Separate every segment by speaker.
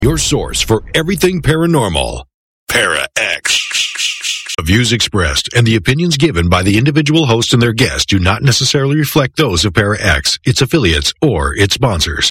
Speaker 1: Your source for everything paranormal. Para-X. The views expressed and the opinions given by the individual host and their guests do not necessarily reflect those of Para-X, its affiliates, or its sponsors.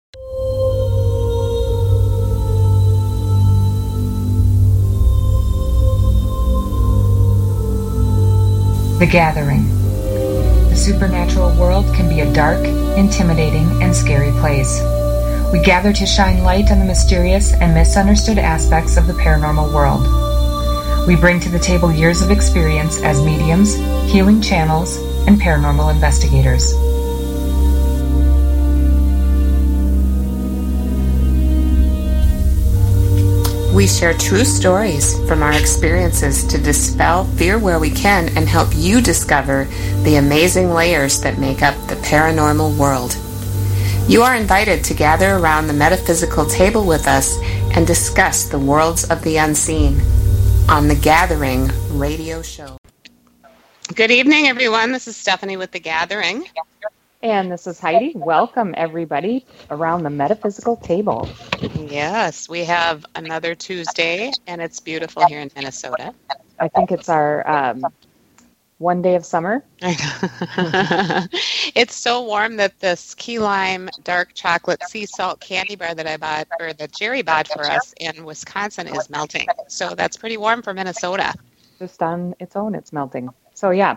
Speaker 2: The Gathering. The supernatural world can be a dark, intimidating, and scary place. We gather to shine light on the mysterious and misunderstood aspects of the paranormal world. We bring to the table years of experience as mediums, healing channels, and paranormal investigators.
Speaker 3: We share true stories from our experiences to dispel fear where we can and help you discover the amazing layers that make up the paranormal world. You are invited to gather around the metaphysical table with us and discuss the worlds of the unseen on The Gathering radio show. Good evening, everyone. This is Stephanie with The Gathering.
Speaker 4: And this is Heidi. Welcome, everybody, around the metaphysical table.
Speaker 3: Yes, we have another Tuesday, and it's beautiful here in Minnesota.
Speaker 4: I think it's our one day of summer.
Speaker 3: It's so warm that this key lime dark chocolate sea salt candy bar that I bought, or that Jerry bought for us in Wisconsin, is melting. So that's pretty warm for Minnesota.
Speaker 4: Just on its own, it's melting. So, yeah.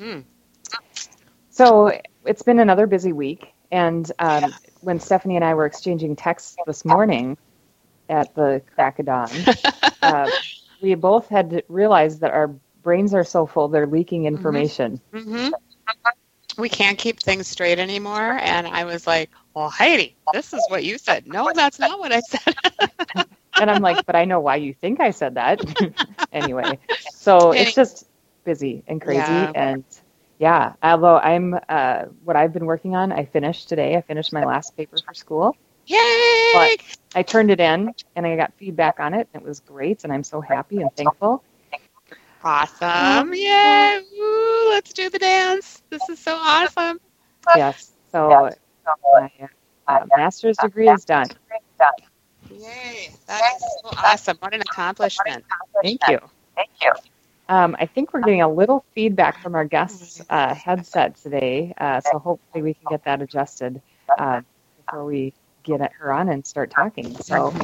Speaker 4: So it's been another busy week. And when Stephanie and I were exchanging texts this morning at the crack of dawn, we both had realized that our brains are so full, they're leaking information.
Speaker 3: We can't keep things straight anymore. And I was like, well, Heidi, this is what you said. No, that's not what I said.
Speaker 4: And I'm like, but I know why you think I said that. Anyway, so it's just busy and crazy.
Speaker 3: Yeah.
Speaker 4: And yeah, although I'm, what I've been working on, I finished today. I finished my last paper for school.
Speaker 3: Yay!
Speaker 4: But I turned it in and I got feedback on it. And it was great. And I'm so happy and thankful.
Speaker 3: Awesome. Yay. Woo, let's do the dance. This is so awesome.
Speaker 4: Yes. So my master's degree is done.
Speaker 3: Yay. That is so awesome. What an accomplishment.
Speaker 4: Thank you. I think we're getting a little feedback from our guest's headset today. So hopefully we can get that adjusted before we get her on and start talking. So,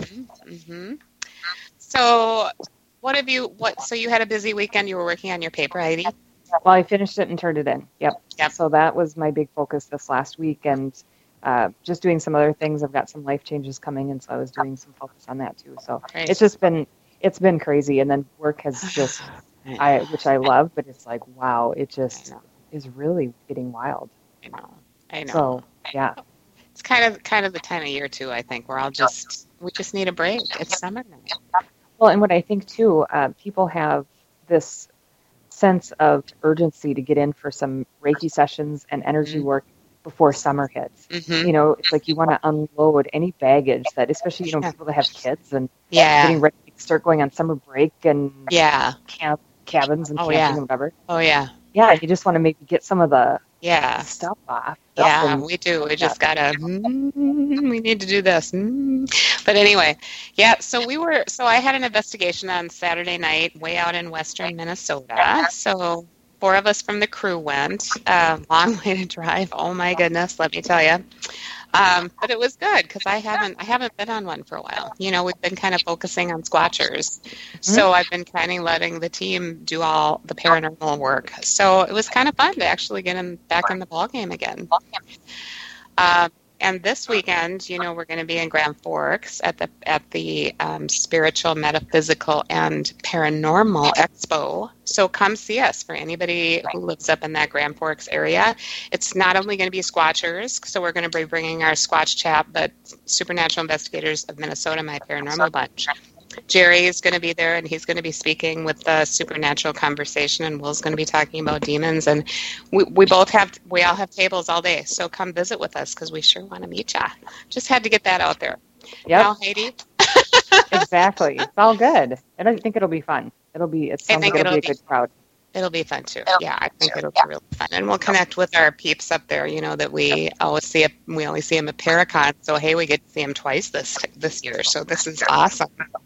Speaker 3: So so you had a busy weekend. You were working on your paper, Heidi?
Speaker 4: Well, I finished it and turned it in. Yep. So that was my big focus this last week, and just doing some other things. I've got some life changes coming, and so I was doing some focus on that too. So it's been crazy, and then work has just, which I love, but it's like, wow, it just is really getting wild.
Speaker 3: I know.
Speaker 4: So yeah,
Speaker 3: it's kind of the time of year too. I think we just need a break. It's summer now.
Speaker 4: Well, and what I think too, people have this sense of urgency to get in for some Reiki sessions and energy work before summer hits. You know, it's like you want to unload any baggage that, especially, you know, people that have kids and getting ready to start going on summer break and cabins and camping and whatever. Yeah, you just want to maybe get some of the stuff off.
Speaker 3: We do. We just gotta. We need to do this. But anyway, so I had an investigation on Saturday night, way out in western Minnesota. So 4 of us from the crew went. Long way to drive. Oh my goodness, let me tell you. But it was good because I haven't been on one for a while. You know, we've been kind of focusing on squatchers. So I've been kind of letting the team do all the paranormal work. So it was kind of fun to actually get back in the ballgame again. And this weekend, you know, we're going to be in Grand Forks at the Spiritual, Metaphysical, and Paranormal Expo. So come see us for anybody who lives up in that Grand Forks area. It's not only going to be squatchers, so we're going to be bringing our Squatch Chap, but Supernatural Investigators of Minnesota, my paranormal bunch. Jerry is going to be there, and he's going to be speaking with the Supernatural Conversation, and Will's going to be talking about demons. And we all have tables all day, so come visit with us because we sure want to meet ya. Just had to get that out there.
Speaker 4: Yep.
Speaker 3: Now, Heidi?
Speaker 4: Exactly. It's all good. And I think it'll be fun. It sounds like it'll be a good crowd.
Speaker 3: It'll be fun too. Yeah, I think it'll be really fun, and we'll connect with our peeps up there. That we always see. We only see them at Paracon, so hey, we get to see them twice this year. So this is awesome.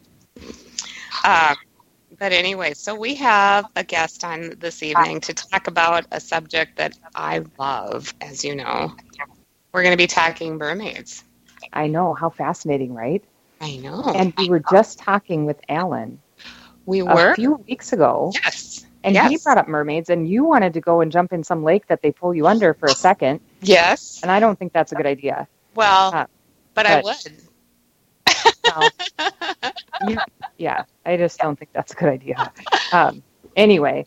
Speaker 3: But anyway, so we have a guest on this evening to talk about a subject that I love, as you know. We're going to be talking mermaids.
Speaker 4: I know. How fascinating, right?
Speaker 3: I know.
Speaker 4: And we were just talking with Alan.
Speaker 3: We were?
Speaker 4: A few weeks ago.
Speaker 3: Yes.
Speaker 4: And he brought up mermaids, and you wanted to go and jump in some lake that they pull you under for a second.
Speaker 3: Yes.
Speaker 4: And I don't think that's a good idea.
Speaker 3: Well, but I would.
Speaker 4: Well, I just don't think that's a good idea. Anyway,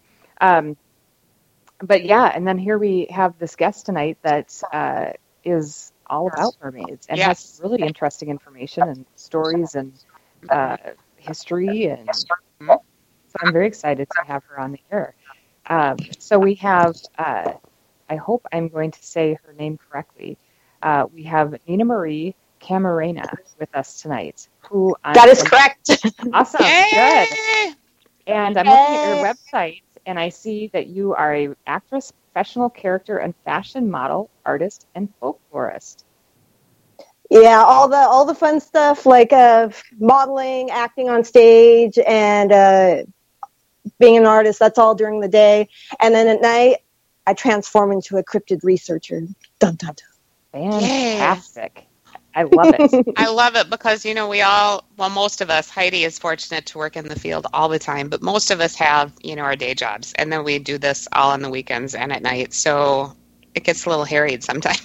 Speaker 4: but yeah, and then here we have this guest tonight that is all about mermaids and has really interesting information and stories and history, and so I'm very excited to have her on the air. So we have, I hope I'm going to say her name correctly. We have Nina Marie Camarena with us tonight.
Speaker 5: That is correct.
Speaker 4: Awesome. Yay! Good. And I'm looking at your website, and I see that you are an actress, professional character, and fashion model, artist, and folklorist.
Speaker 5: Yeah, all the fun stuff like modeling, acting on stage, and being an artist. That's all during the day, and then at night, I transform into a cryptid researcher. Dun dun dun.
Speaker 4: Fantastic. Yay. I love it.
Speaker 3: I love it because, most of us, Heidi is fortunate to work in the field all the time, but most of us have, our day jobs, and then we do this all on the weekends and at night, so it gets a little harried sometimes.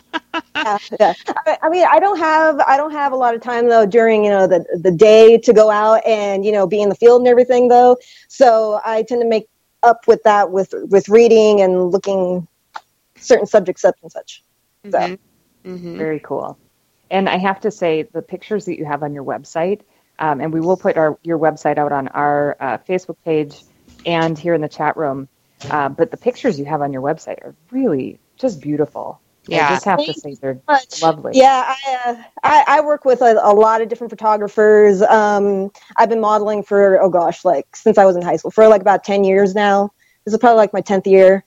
Speaker 5: Yeah. I mean, I don't have a lot of time though during, the day to go out and, be in the field and everything though. So I tend to make up with that with reading and looking certain subjects up and such. So.
Speaker 4: Mm-hmm. Very cool. And I have to say, the pictures that you have on your website, and we will put your website out on our Facebook page and here in the chat room, but the pictures you have on your website are really just beautiful.
Speaker 3: Yeah.
Speaker 4: I just have to say they're lovely.
Speaker 5: Yeah, I work with a lot of different photographers. I've been modeling for, since I was in high school, for about 10 years now. This is probably my 10th year.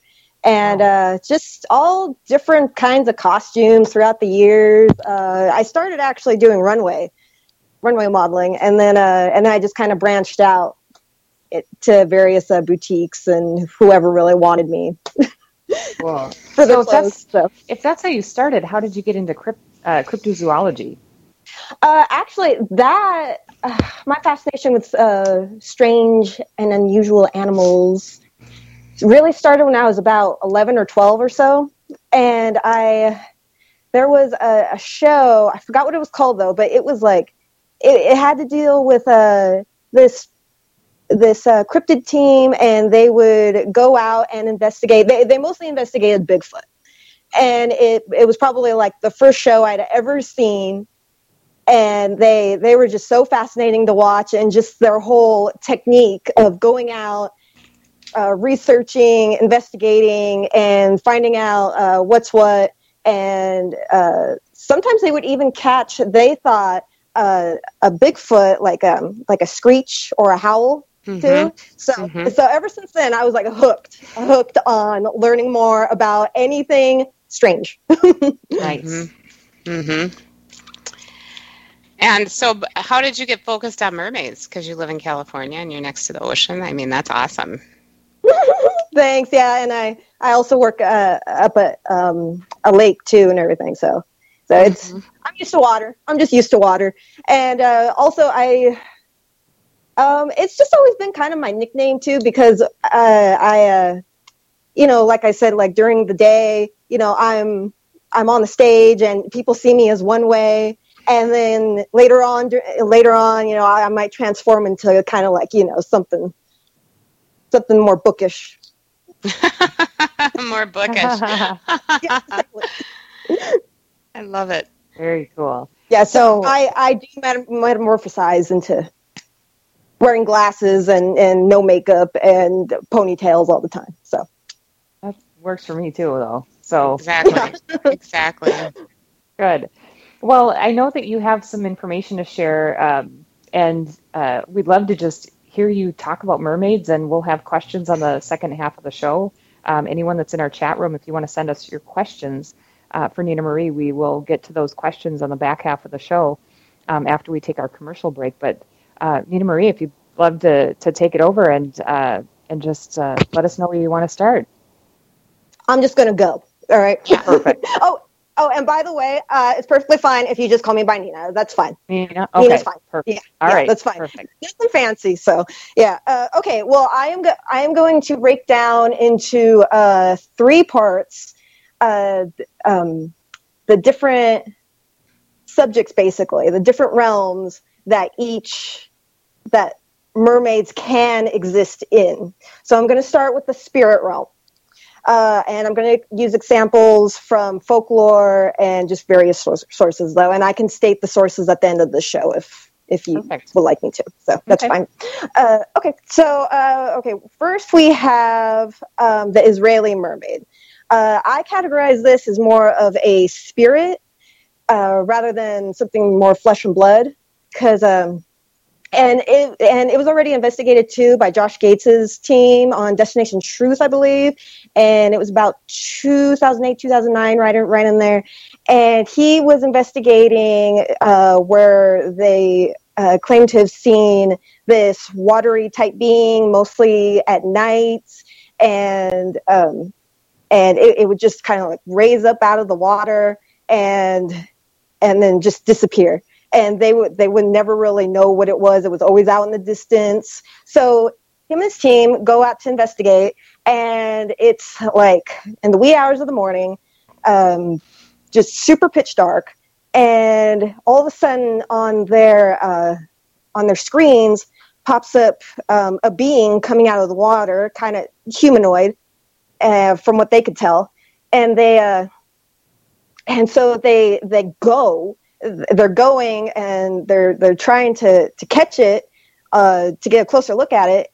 Speaker 5: And just all different kinds of costumes throughout the years. I started actually doing runway modeling, and then I just kind of branched out to various boutiques and whoever really wanted me.
Speaker 4: Cool. If that's how you started, how did you get into cryptozoology?
Speaker 5: Actually, my fascination with strange and unusual animals really started when I was about 11 or 12 or so. And there was a show, I forgot what it was called though, but it was it had to deal with this cryptid team, and they would go out and investigate. They mostly investigated Bigfoot. And it was probably the first show I'd ever seen. And they were just so fascinating to watch, and just their whole technique of going out, researching, investigating, and finding out what's what. And sometimes they would even catch, they thought, a Bigfoot, like a screech or a howl too. So ever since then, I was hooked on learning more about anything strange.
Speaker 4: Nice.
Speaker 3: And so how did you get focused on mermaids? Because you live in California and you're next to the ocean. I mean, that's awesome.
Speaker 5: Thanks. Yeah, and I also work up at a lake too and everything. So it's I'm used to water. I'm just used to water, and also it's just always been kind of my nickname too, because I like I said, during the day, I'm on the stage and people see me as one way. And then later on, I might transform into kind of something more bookish.
Speaker 3: More bookish.
Speaker 5: Yeah, exactly.
Speaker 3: I love it.
Speaker 4: Very cool.
Speaker 5: Yeah, so I do metamorphosize into wearing glasses and no makeup and ponytails all the time. So
Speaker 4: that works for me too, though. So
Speaker 3: Exactly.
Speaker 4: Good. Well, I know that you have some information to share, and we'd love to just hear you talk about mermaids, and we'll have questions on the second half of the show. Anyone that's in our chat room, if you want to send us your questions for Nina Marie, we will get to those questions on the back half of the show after we take our commercial break. But Nina Marie, if you'd love to take it over and just let us know where you want to start.
Speaker 5: I'm just going to go. All right.
Speaker 4: Yeah. Perfect.
Speaker 5: Oh, and by the way, it's perfectly fine if you just call me by Nina. That's fine.
Speaker 4: Nina? Okay.
Speaker 5: Nina's fine.
Speaker 4: Perfect.
Speaker 5: Yeah,
Speaker 4: All right.
Speaker 5: That's fine.
Speaker 4: Perfect.
Speaker 5: Nothing fancy. So, yeah. Okay. Well, I am going to break down into 3 parts the different subjects, basically, the different realms that mermaids can exist in. So I'm going to start with the spirit realm. And I'm going to use examples from folklore and just various sources, though. And I can state the sources at the end of the show if you would like me to. So that's fine. Okay. So, first we have the Israeli mermaid. I categorize this as more of a spirit rather than something more flesh and blood, because and it was already investigated too by Josh Gates's team on Destination Truth, I believe, and it was about 2008, 2009, right in there. And he was investigating where they claimed to have seen this watery type being, mostly at night, and it would just kind of like raise up out of the water and then just disappear. And they would never really know what it was. It was always out in the distance. So him and his team go out to investigate, and it's like in the wee hours of the morning, just super pitch dark. And all of a sudden on their screens pops up a being coming out of the water, kind of humanoid, from what they could tell. And so they go. They're going and they're trying to catch it, to get a closer look at it,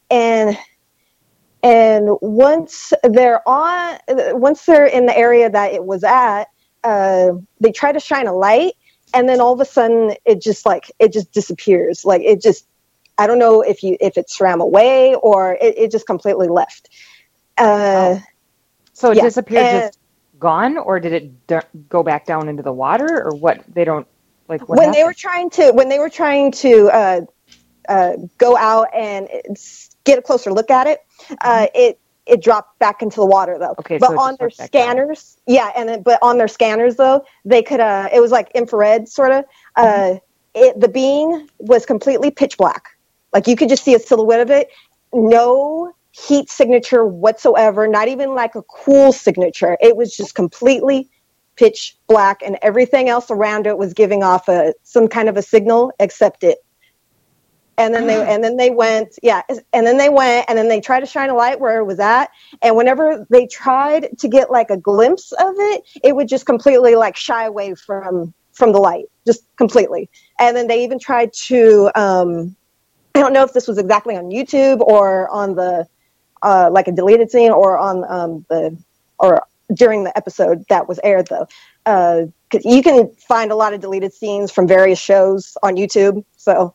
Speaker 5: and once they're in the area that it was at, they try to shine a light, and then all of a sudden it just disappears. Like it just, I don't know if it swam away or it just completely left.
Speaker 4: So it disappeared, just gone, or did it go back down into the water, or what? They don't. Like when they were trying
Speaker 5: to go out and get a closer look at it, it dropped back into the water though.
Speaker 4: Okay,
Speaker 5: but on their scanners, but on their scanners though, they could. It was like infrared sort of. The being was completely pitch black, like you could just see a silhouette of it. No heat signature whatsoever. Not even like a cool signature. It was just completely pitch black, and everything else around it was giving off some kind of a signal except it. And then they went, and then they tried to shine a light where it was at, and whenever they tried to get like a glimpse of it, it would just completely like shy away from the light, just completely. And then they even tried to I don't know if this was exactly on YouTube or on the like a deleted scene, or on during the episode that was aired, though, because you can find a lot of deleted scenes from various shows on YouTube. So,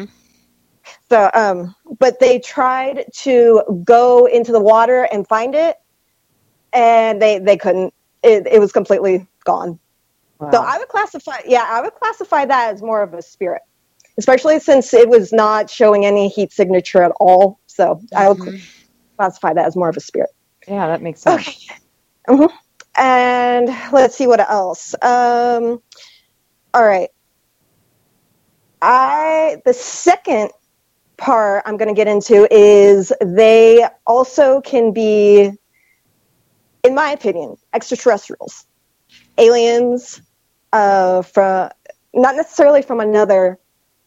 Speaker 5: but they tried to go into the water and find it, and they couldn't. It was completely gone. Wow. So I would classify that as more of a spirit, especially since it was not showing any heat signature at all. So I would classify that as more of a spirit.
Speaker 4: Yeah, that makes sense.
Speaker 5: Okay. Mm-hmm. And let's see what else. All right. The second part I'm going to get into is they also can be, in my opinion, extraterrestrials, aliens, from not necessarily from another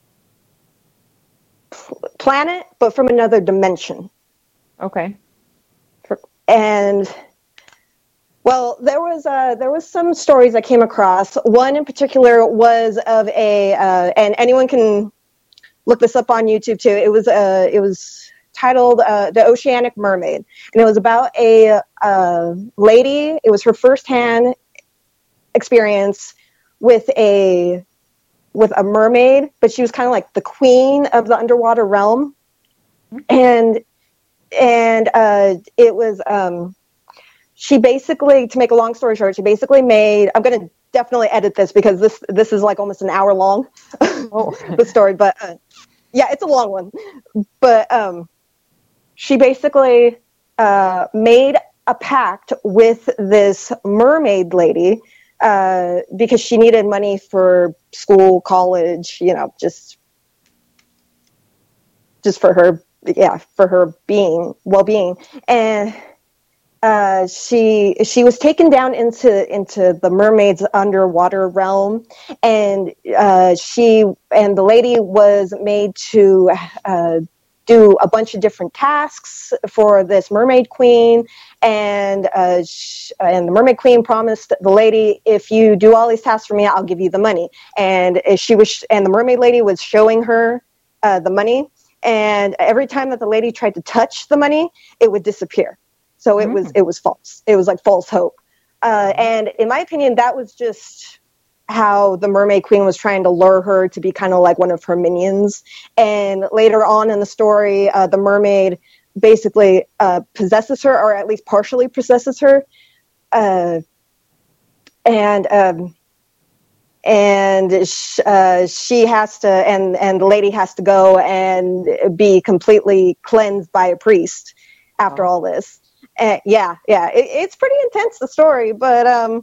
Speaker 5: planet, but from another dimension.
Speaker 4: Okay.
Speaker 5: And well, there was some stories I came across. One in particular was of and anyone can look this up on YouTube too. It was titled "The Oceanic Mermaid," and it was about a lady. It was her firsthand experience with a mermaid, but she was kind of like the queen of the underwater realm. and it was she basically, to make a long story short, she basically made, I'm going to definitely edit this because this is like almost an hour long, the story, but yeah, it's a long one. But she basically made a pact with this mermaid lady because she needed money for school, college, just for her, for her well-being. And she was taken down into the mermaid's underwater realm, and the lady was made to do a bunch of different tasks for this mermaid queen, and the mermaid queen promised the lady, if you do all these tasks for me, I'll give you the money. And the mermaid lady was showing her the money, and every time that the lady tried to touch the money, it would disappear. So it was false. It was like false hope. And in my opinion, that was just how the mermaid queen was trying to lure her to be kind of like one of her minions. And later on in the story, the mermaid basically possesses her, or at least partially possesses her. And she has to, and the lady has to go and be completely cleansed by a priest after all this. It's pretty intense, the story, but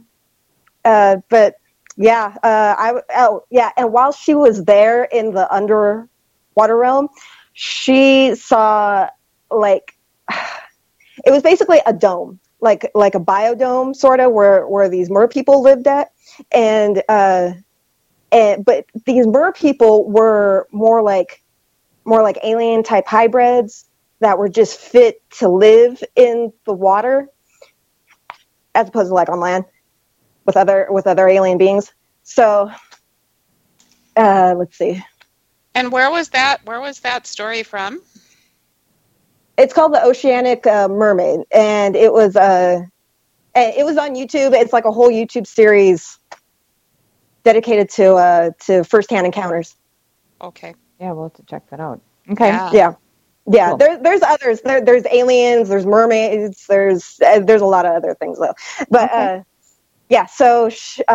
Speaker 5: and while she was there in the underwater realm, she saw, like, it was basically a dome, like a biodome sort of, where these mer people lived at, but these mer people were more like alien type hybrids that were just fit to live in the water, as opposed to like on land with other alien beings. So, let's see.
Speaker 3: And where was that story from?
Speaker 5: It's called The Oceanic Mermaid, and it was on YouTube. It's like a whole YouTube series dedicated to firsthand encounters.
Speaker 3: Okay.
Speaker 4: Yeah, we'll have to check that out. Okay.
Speaker 5: Yeah.
Speaker 4: Cool.
Speaker 5: There's others. There's aliens. There's mermaids. There's a lot of other things though. But okay. So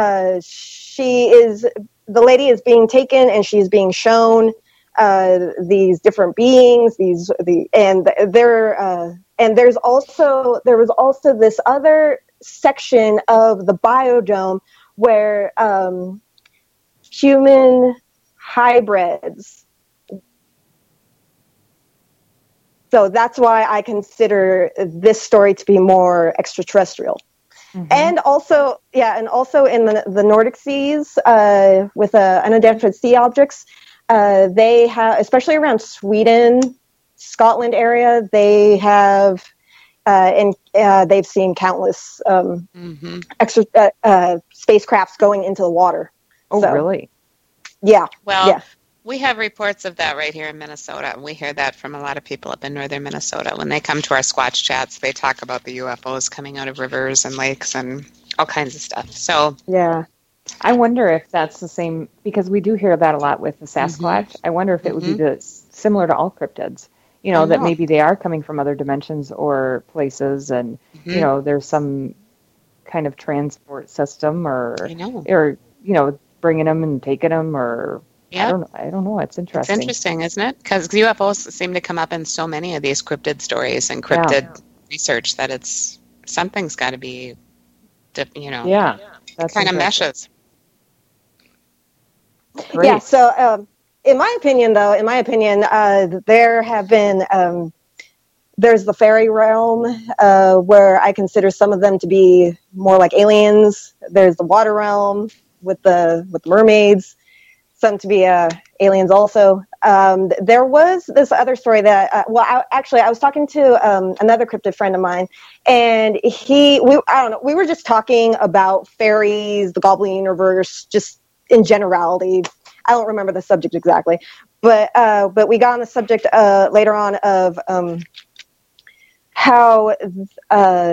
Speaker 5: the lady is being taken, and she's being shown these different beings. And there was also this other section of the biodome where human hybrids. So that's why I consider this story to be more extraterrestrial. Mm-hmm. And also in the Nordic seas, with unidentified sea objects, they have, especially around Sweden, Scotland area, they have, they've seen countless extra spacecrafts going into the water.
Speaker 4: Oh, so, really?
Speaker 5: Yeah.
Speaker 3: Well.
Speaker 5: Yeah.
Speaker 3: We have reports of that right here in Minnesota, and we hear that from a lot of people up in northern Minnesota. When they come to our Squatch chats, they talk about the UFOs coming out of rivers and lakes and all kinds of stuff. So
Speaker 5: yeah,
Speaker 4: I wonder if that's the same, because we do hear that a lot with the Sasquatch. Mm-hmm. I wonder if it would be similar to all cryptids, that maybe they are coming from other dimensions or places, and there's some kind of transport system, or bringing them and taking them, or. Yeah. I don't know. It's interesting.
Speaker 3: It's interesting, isn't it? Because UFOs seem to come up in so many of these cryptid stories and cryptid research that something's got to be,
Speaker 4: Yeah.
Speaker 5: That's
Speaker 3: kind of meshes.
Speaker 5: Great. Yeah. So, in my opinion, there have been, there's the fairy realm, where I consider some of them to be more like aliens. There's the water realm with the mermaids. Some to be aliens also. There was this other story that, I was talking to another cryptid friend of mine, and we were just talking about fairies, the Goblin universe, just in generality. I don't remember the subject exactly, but we got on the subject later on of how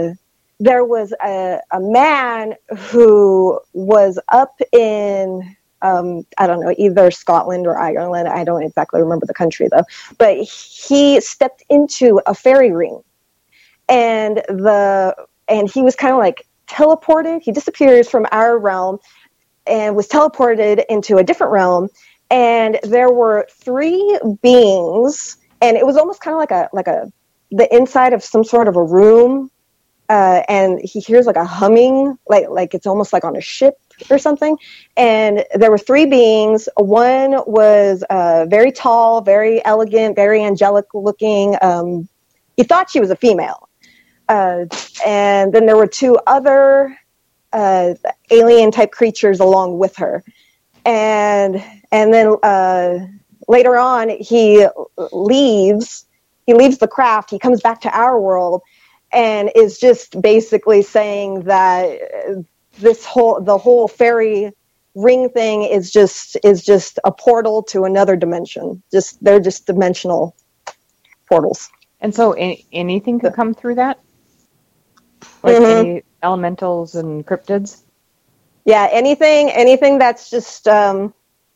Speaker 5: there was a man who was up in I don't know, either Scotland or Ireland. I don't exactly remember the country though. But he stepped into a fairy ring, and he was kind of like teleported. He disappears from our realm and was teleported into a different realm. And there were 3 beings, and it was almost kind of like the inside of some sort of a room. And he hears like a humming, like it's almost like on a ship or something. And there were 3 beings. One was very tall, very elegant, very angelic looking. He thought she was a female. And then there were 2 other alien type creatures along with her. And then later on, he leaves the craft. He comes back to our world and is just basically saying that the whole fairy ring thing is just a portal to another dimension. They're just dimensional portals.
Speaker 4: And so anything could come through that? Like any elementals and cryptids?
Speaker 5: Yeah, anything that's just around.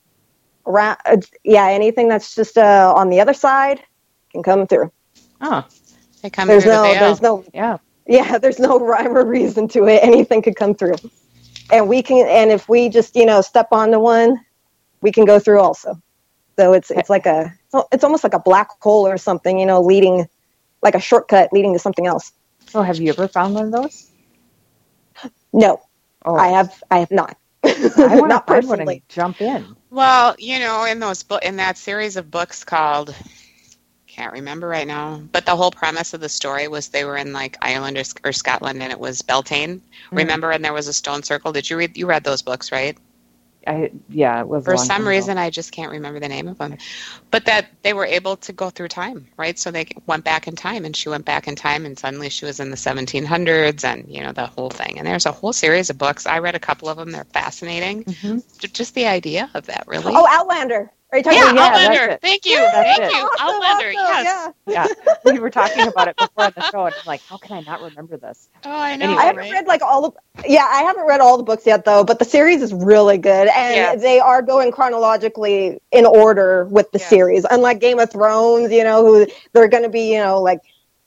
Speaker 5: Anything that's just on the other side can come through.
Speaker 4: Oh,
Speaker 3: they come through. There's
Speaker 5: no rhyme or reason to it. Anything could come through, and if we just step onto one, we can go through also. So it's almost like a black hole or something, leading, like a shortcut leading to something else.
Speaker 4: So have you ever found one of those?
Speaker 5: No.
Speaker 4: Oh.
Speaker 5: I have not.
Speaker 4: I want
Speaker 5: Not
Speaker 4: to
Speaker 5: personally.
Speaker 4: jump in.
Speaker 3: Well, in that series of books called, can't remember right now, but the whole premise of the story was they were in like Ireland or Scotland, and it was Beltane. Remember, and there was a stone circle. Did you read those books, right?
Speaker 4: It was
Speaker 3: for some reason I just can't remember the name of them, but that they were able to go through time, right? So they went back in time, and she went back in time, and suddenly she was in the 1700s, and the whole thing. And there's a whole series of books. I read a couple of them. They're fascinating. Just the idea of that, really.
Speaker 5: Oh, Outlander. Are you talking
Speaker 3: about
Speaker 5: Outlander?
Speaker 3: Thank you.
Speaker 5: Awesome,
Speaker 3: Outlander.
Speaker 5: Yes.
Speaker 4: Yeah. We were talking about it before the show, and I'm like, how can I not remember this?
Speaker 3: Oh, I know.
Speaker 4: Anyway,
Speaker 5: I haven't read I haven't read all the books yet, though. But the series is really good, and they are going chronologically in order with the series. Unlike Game of Thrones, who they're going to be, like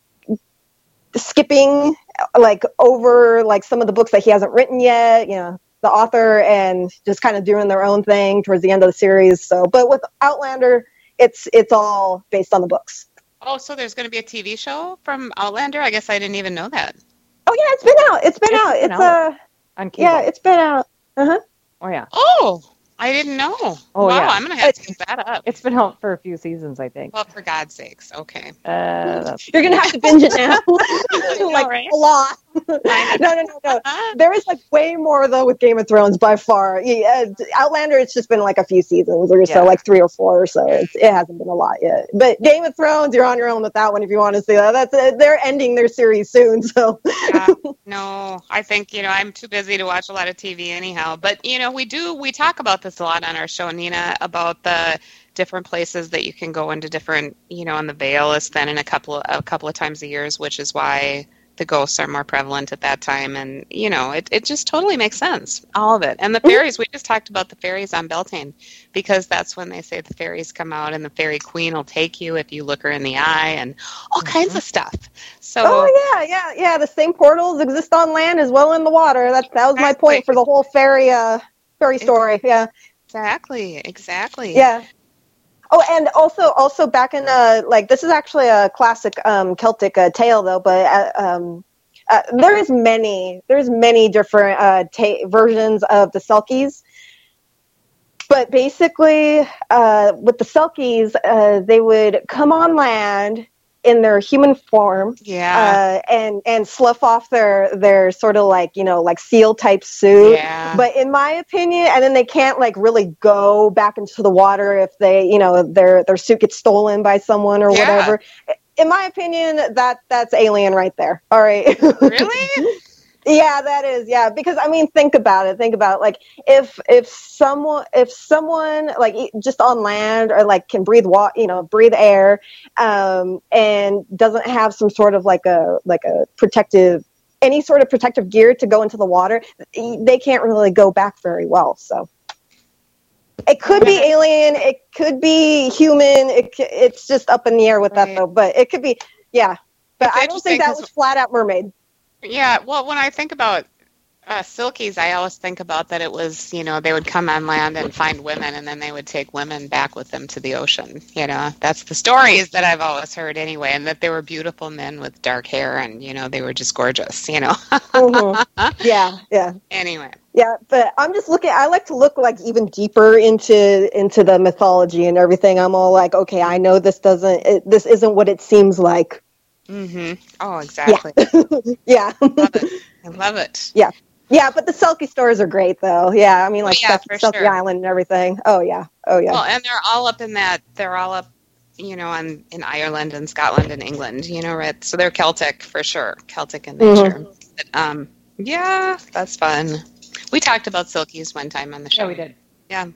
Speaker 5: skipping over some of the books that he hasn't written yet. The author, and just kind of doing their own thing towards the end of the series. So, but with Outlander, it's all based on the books.
Speaker 3: Oh, so there's going to be a TV show from Outlander? I guess I didn't even know that.
Speaker 5: Oh yeah, it's been out. It's
Speaker 4: on cable.
Speaker 5: Yeah, it's been out.
Speaker 4: Oh yeah.
Speaker 3: Oh, I didn't know.
Speaker 4: Oh
Speaker 3: wow,
Speaker 4: yeah.
Speaker 3: I'm going to have to look that up.
Speaker 4: It's been out for a few seasons, I think.
Speaker 3: Well, for God's sakes. Okay.
Speaker 5: You're going to have to binge it now.
Speaker 3: Right?
Speaker 5: A lot. No. There is way more though with Game of Thrones by far. Outlander, it's just been a few seasons or so, 3 or 4 or so. It hasn't been a lot yet. But Game of Thrones, you're on your own with that one if you want to see that. They're ending their series soon, so.
Speaker 3: No, I think I'm too busy to watch a lot of TV anyhow. But we talk about this a lot on our show, Nina, about the different places that you can go into different, and the Vale is then in a couple of times a year, which is why the ghosts are more prevalent at that time. And, it just totally makes sense, all of it. And the fairies, we just talked about the fairies on Beltane, because that's when they say the fairies come out and the fairy queen will take you if you look her in the eye and all kinds of stuff. So,
Speaker 5: yeah. The same portals exist on land as well in the water. That was my point for the whole fairy story. Yeah.
Speaker 3: Exactly.
Speaker 5: Yeah. Oh, and also back in this is actually a classic Celtic tale though, but there's many different versions of the Selkies. But basically, with the Selkies, they would come on land in their human form, and slough off their sort of seal type suit.
Speaker 3: Yeah.
Speaker 5: But in my opinion, and then they can't really go back into the water if they their suit gets stolen by someone or whatever. In my opinion, that's alien right there. All right.
Speaker 3: Really?
Speaker 5: Yeah, that is. Yeah, because think about it. If someone just on land or can breathe breathe air, and doesn't have some sort of any sort of protective, gear to go into the water, they can't really go back very well. So It could be alien. It could be human. It's just up in the air with that, though. But it could be, yeah. But I don't think that was flat out mermaid.
Speaker 3: Yeah, well, when I think about Silkies, I always think about that it was, they would come on land and find women, and then they would take women back with them to the ocean. That's the stories that I've always heard anyway, and that they were beautiful men with dark hair, and, they were just gorgeous,
Speaker 5: Mm-hmm. Yeah.
Speaker 3: Anyway.
Speaker 5: Yeah, but I'm just I like to look like even deeper into the mythology and everything. I'm all like, okay, I know this isn't what it seems like.
Speaker 3: Mm-hmm. Oh, exactly.
Speaker 5: Yeah.
Speaker 3: I love it.
Speaker 5: Yeah. Yeah, but the Selkie stories are great, though. Yeah, I mean, like Selkie Island and everything. Oh, yeah.
Speaker 3: Well, and they're all up in in Ireland and Scotland and England, right? So they're Celtic for sure. Celtic in nature.
Speaker 5: Mm-hmm.
Speaker 3: But, yeah, that's fun. We talked about Silkies one time on the show.
Speaker 4: Yeah, we did.
Speaker 3: Yeah.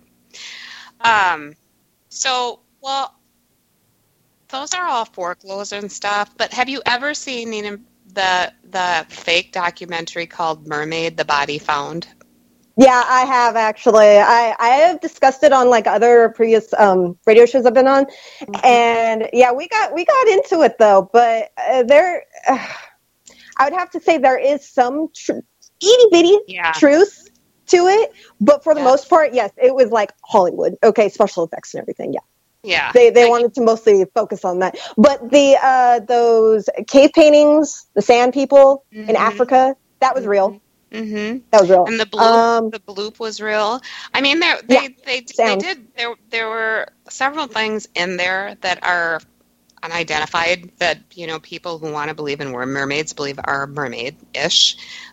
Speaker 3: So, well, those are all folklore and stuff, but have you ever seen the fake documentary called Mermaid, The Body Found?
Speaker 5: Yeah, I have actually. I have discussed it on like other previous radio shows I've been on, and yeah, we got into it though. But I would have to say there is some itty bitty truth to it, but for the most part, yes, it was like Hollywood. Okay, special effects and everything. Yeah.
Speaker 3: Yeah,
Speaker 5: they wanted to mostly focus on that. But the those cave paintings, the sand people in Africa, that was real.
Speaker 3: Mm-hmm.
Speaker 5: That was real.
Speaker 3: And the bloop was real. I mean, they did. There were several things in there that are unidentified that people who want to believe in mermaids believe are mermaid-ish.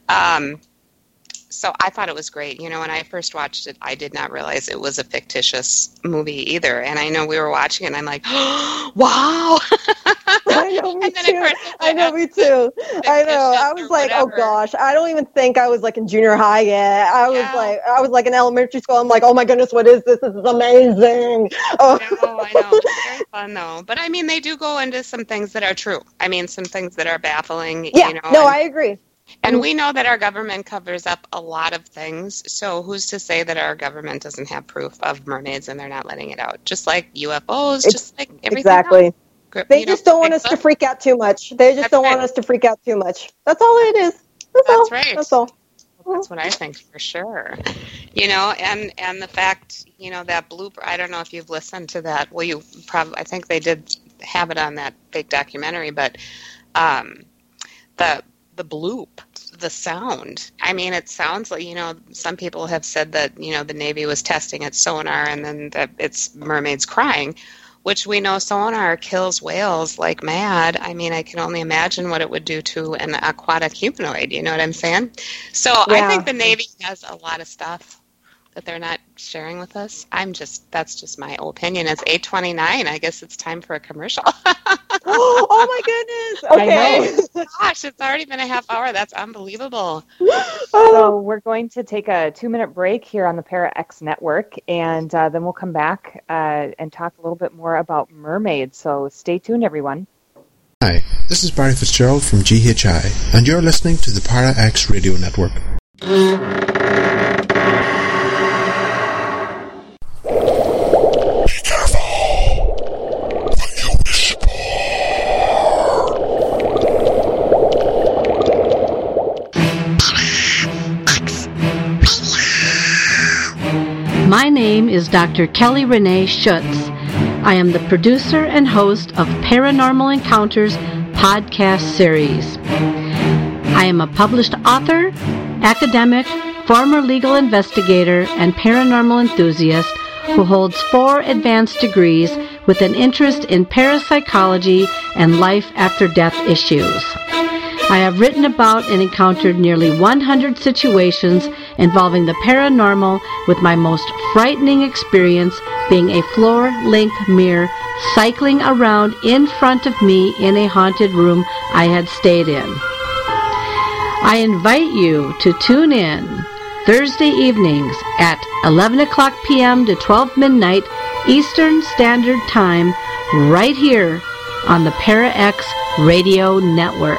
Speaker 3: So I thought it was great. When I first watched it, I did not realize it was a fictitious movie either. And I know we were watching it, and I'm like, oh, wow!
Speaker 5: I know, me too. I know. I was like, oh gosh, I don't even think I was like in junior high yet. I was like in elementary school. I'm like, oh my goodness, what is this? This is amazing. Oh.
Speaker 3: I know. It's very fun though. But I mean, they do go into some things that are true. I mean, some things that are baffling.
Speaker 5: Yeah. I agree.
Speaker 3: And we know that our government covers up a lot of things, so who's to say that our government doesn't have proof of mermaids and they're not letting it out? Just like UFOs, just like everything
Speaker 5: exactly.
Speaker 3: else.
Speaker 5: They just don't want us to freak out too much. They just don't want us to freak out too much. That's all it is. That's
Speaker 3: right.
Speaker 5: That's all.
Speaker 3: That's what I think for sure. And the fact, that blooper, I don't know if you've listened to that. Well, I think they did have it on that fake documentary, but the bloop, the sound. I mean, it sounds like, some people have said that, the Navy was testing its sonar and then that it's mermaids crying, which we know sonar kills whales like mad. I mean, I can only imagine what it would do to an aquatic humanoid. You know what I'm saying? So I think the Navy has a lot of stuff that they're not sharing with us. That's just my opinion. It's 8:29. I guess it's time for a commercial.
Speaker 5: Oh my goodness. Okay.
Speaker 3: Gosh, it's already been a half hour. That's unbelievable.
Speaker 4: So we're going to take a 2-minute break here on the ParaX network, and then we'll come back and talk a little bit more about mermaids. So stay tuned, everyone.
Speaker 1: Hi, this is Barry Fitzgerald from GHI, and you're listening to the ParaX Radio Network.
Speaker 6: My name is Dr. Kelly Renee Schutz. I am the producer and host of Paranormal Encounters podcast series. I am a published author, academic, former legal investigator, and paranormal enthusiast who holds 4 advanced degrees with an interest in parapsychology and life after death issues. I have written about and encountered nearly 100 situations involving the paranormal, with my most frightening experience being a floor-length mirror cycling around in front of me in a haunted room I had stayed in. I invite you to tune in Thursday evenings at 11 o'clock p.m. to 12 midnight Eastern Standard Time right here on the ParaX Radio Network.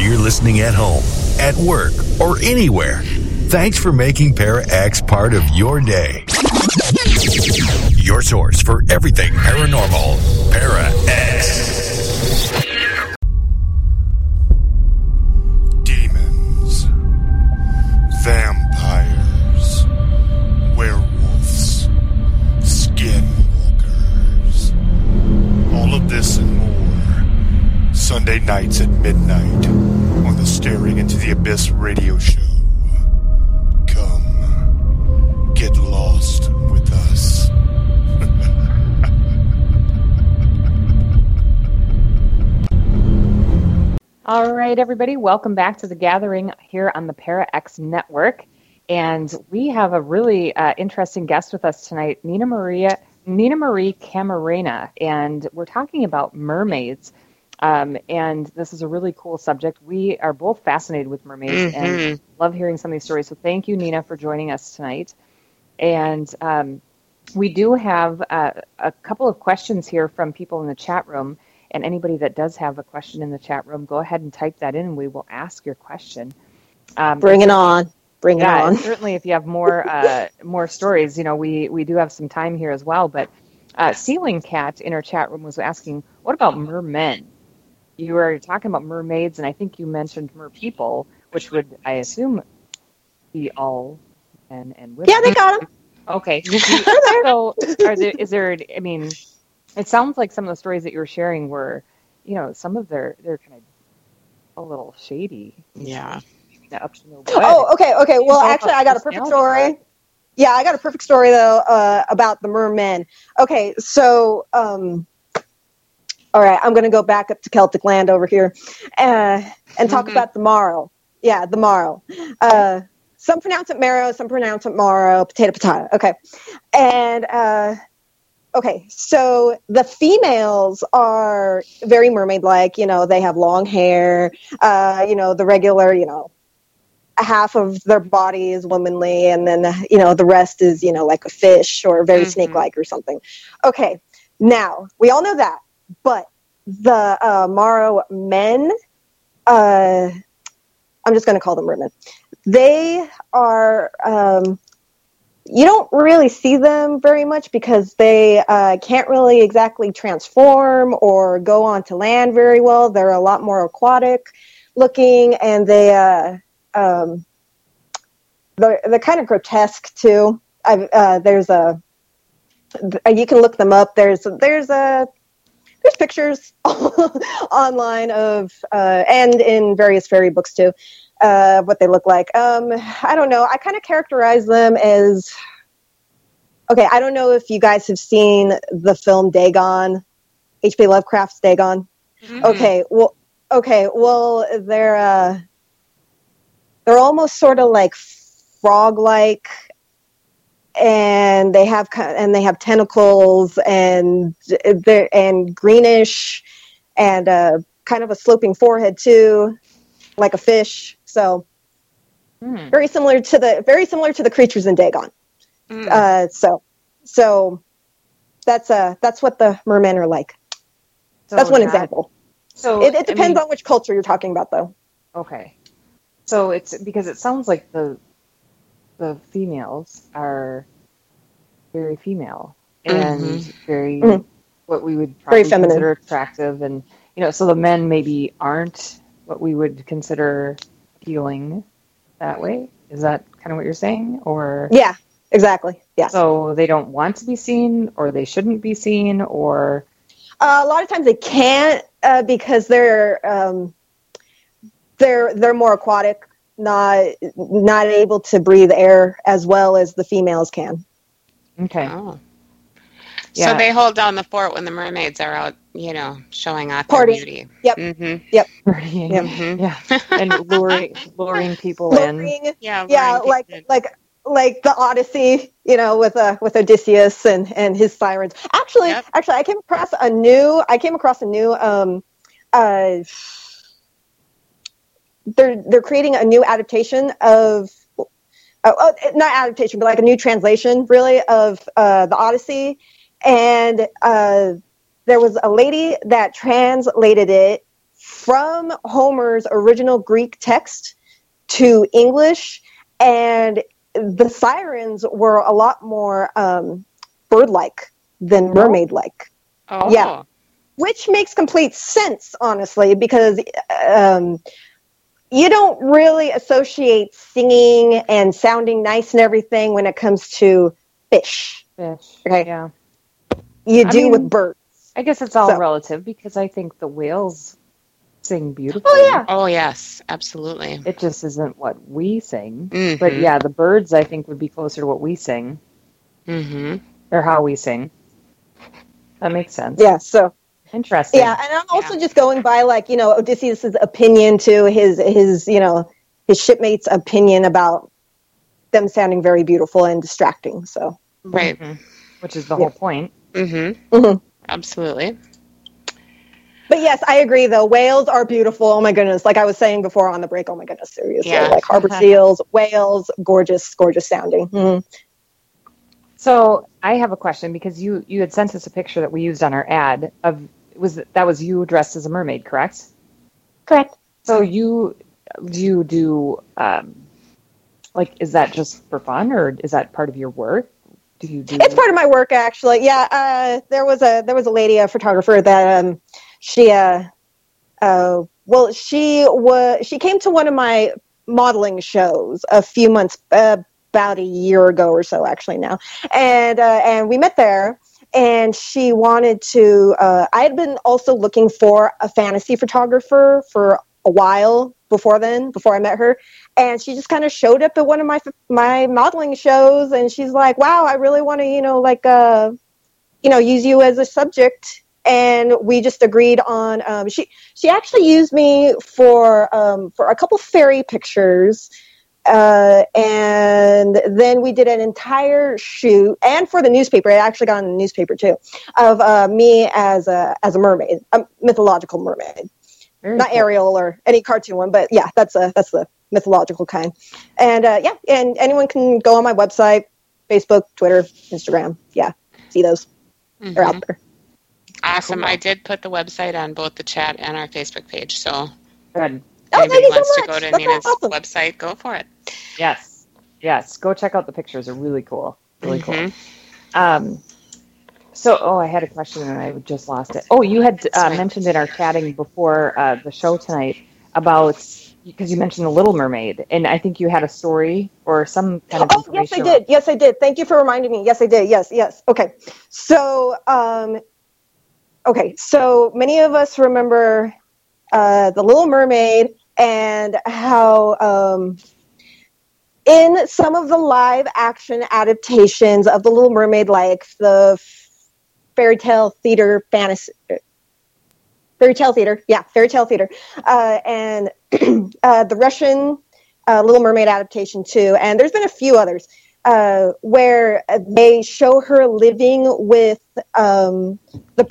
Speaker 1: you're listening at home, at work, or anywhere, thanks for making Para X part of your day. Your source for everything paranormal, Para X.
Speaker 7: Demons, vampires, werewolves, skinwalkers. All of this and more. Sunday nights at midnight on the Staring Into the Abyss radio show. Come, get lost with us.
Speaker 4: All right, everybody, welcome back to The Gathering here on the Para X Network. And we have a really interesting guest with us tonight, Nina Marie Camarena, and we're talking about mermaids. And this is a really cool subject. We are both fascinated with mermaids and love hearing some of these stories. So thank you, Nina, for joining us tonight. And we do have a couple of questions here from people in the chat room. And anybody that does have a question in the chat room, go ahead and type that in, and we will ask your question.
Speaker 5: Bring it on. Bring it on.
Speaker 4: Certainly, if you have more stories, we do have some time here as well. But Ceiling Cat in our chat room was asking, what about mermen? You were talking about mermaids, and I think you mentioned merpeople, which would, I assume, be all men and women.
Speaker 5: Yeah, they got them.
Speaker 4: Okay. So, it sounds like some of the stories that you were sharing were, some of they're kind of a little shady.
Speaker 3: Yeah.
Speaker 4: Up to no good.
Speaker 5: Oh, okay. Well, actually, I got a perfect story. Yeah, I got a perfect story, though, about the mermen. Okay, so, all right, I'm going to go back up to Celtic land over here and talk about the Marrow. Yeah, the Marrow. Some pronounce it marrow, some pronounce it Marrow, potato. Okay. And, okay, so the females are very mermaid-like. They have long hair, the regular, half of their body is womanly, and then, the rest is, like a fish or very snake-like or something. Okay, now, we all know that. But the Marrow men, I'm just going to call them mermen. They are, you don't really see them very much because they can't really exactly transform or go onto land very well. They're a lot more aquatic looking, and they're kind of grotesque too. You can look them up. There's pictures online of, and in various fairy books too, what they look like. I don't know. I kind of characterize them as, okay, I don't know if you guys have seen the film Dagon, H.P. Lovecraft's Dagon. Mm-hmm. Okay, well, they're almost sort of like frog-like, and they have tentacles, and greenish, and kind of a sloping forehead too, like a fish. So very similar to the creatures in Dagon. So that's what the mermen are like. So that's one example. So it depends on which culture you're talking about, though.
Speaker 4: Okay. So it's because it sounds like the females are very female and very what we would probably consider attractive, and so the men maybe aren't what we would consider appealing that way. Is that kind of what you're saying? Or
Speaker 5: yeah, exactly. Yeah.
Speaker 4: So they don't want to be seen, or they shouldn't be seen, or
Speaker 5: a lot of times they can't because they're more aquatic, not able to breathe air as well as the females can.
Speaker 4: Okay.
Speaker 3: Oh. Yeah. So they hold down the fort when the mermaids are out, showing off their beauty.
Speaker 5: Yep.
Speaker 3: Mm-hmm.
Speaker 5: Yep.
Speaker 4: Mm-hmm. Yeah. And luring people in.
Speaker 5: Yeah. Yeah. Like the Odyssey, with Odysseus and his sirens. Actually, I came across a new. They're creating a new adaptation of. Not adaptation, but like a new translation, really, of the Odyssey. And there was a lady that translated it from Homer's original Greek text to English, and the sirens were a lot more bird-like than mermaid-like.
Speaker 3: Oh.
Speaker 5: Yeah. Which makes complete sense, honestly, because you don't really associate singing and sounding nice and everything when it comes to fish. Okay.
Speaker 4: Yeah.
Speaker 5: You do with birds.
Speaker 4: I guess it's all relative, because I think the whales sing beautifully.
Speaker 5: Oh, yeah.
Speaker 3: Oh, yes, absolutely.
Speaker 4: It just isn't what we sing.
Speaker 3: Mm-hmm.
Speaker 4: But yeah, the birds, I think, would be closer to what we sing.
Speaker 3: Mm-hmm.
Speaker 4: Or how we sing. That makes sense.
Speaker 5: Yeah, so.
Speaker 4: Interesting.
Speaker 5: Yeah, and I'm also just going by, like, you know, Odysseus' opinion to his you know, his shipmates' opinion about them sounding very beautiful and distracting, so.
Speaker 3: Right.
Speaker 4: Mm-hmm. Which is the whole point.
Speaker 3: Mm-hmm.
Speaker 5: Mm-hmm.
Speaker 3: Absolutely.
Speaker 5: But yes, I agree, though. Whales are beautiful. Oh, my goodness. Like I was saying before on the break, oh, my goodness, seriously.
Speaker 3: Yeah.
Speaker 5: Like harbor seals, whales, gorgeous, gorgeous sounding. Mm-hmm.
Speaker 4: So I have a question, because you had sent us a picture that we used on our ad of that was you dressed as a mermaid, correct?
Speaker 5: Correct.
Speaker 4: So do you do like, is that just for fun, or is that part of your work? Do you do?
Speaker 5: It's part of my work, actually. Yeah. There was a lady, a photographer, that she came to one of my modeling shows a few months, about a year ago or so, actually now, and we met there. And she wanted to, I had been also looking for a fantasy photographer for a while before I met her. And she just kind of showed up at one of my modeling shows. And she's like, wow, I really want to, use you as a subject. And we just agreed on, she actually used me for a couple fairy pictures. And then we did an entire shoot, and for the newspaper, it actually got in the newspaper too, of me as a mermaid, a mythological mermaid.
Speaker 4: Very
Speaker 5: Not
Speaker 4: cool.
Speaker 5: Ariel or any cartoon one, but yeah, that's the mythological kind. And and anyone can go on my website, Facebook, Twitter, Instagram. Yeah, see those.
Speaker 3: Mm-hmm.
Speaker 5: They're out there.
Speaker 3: Awesome. Cool. I did put the website on both the chat and our Facebook page, so
Speaker 4: good.
Speaker 3: If anybody wants to go to
Speaker 5: That's
Speaker 3: Nina's
Speaker 5: awesome.
Speaker 3: website, go for it.
Speaker 4: Yes. Go check out the pictures. They're really cool. Really cool. I had a question and I just lost it. Oh, you had mentioned in our chatting before the show tonight about, because you mentioned The Little Mermaid, and I think you had a story or some kind of information.
Speaker 5: Yes, I did. Thank you for reminding me. Yes, I did. Yes. Okay. So, so many of us remember The Little Mermaid, and how in some of the live action adaptations of The Little Mermaid, like the fairy tale theater, and the Russian Little Mermaid adaptation too, and there's been a few others where they show her living with the